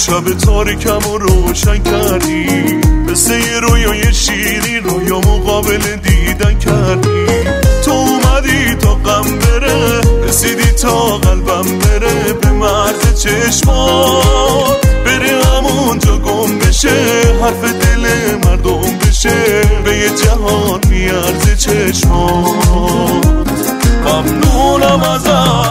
شب تاریکم رو روشن کردی، مثل یه رویای شیرین رویامو قابل دیدن کردی. تو اومدی تا غم بره، رسیدی تا قلبم بره، به مرز چشمات بره همونجا گم بشه، حرف دل مردم بشه، به یه جهان میارزه چشمات. ممنونم ازت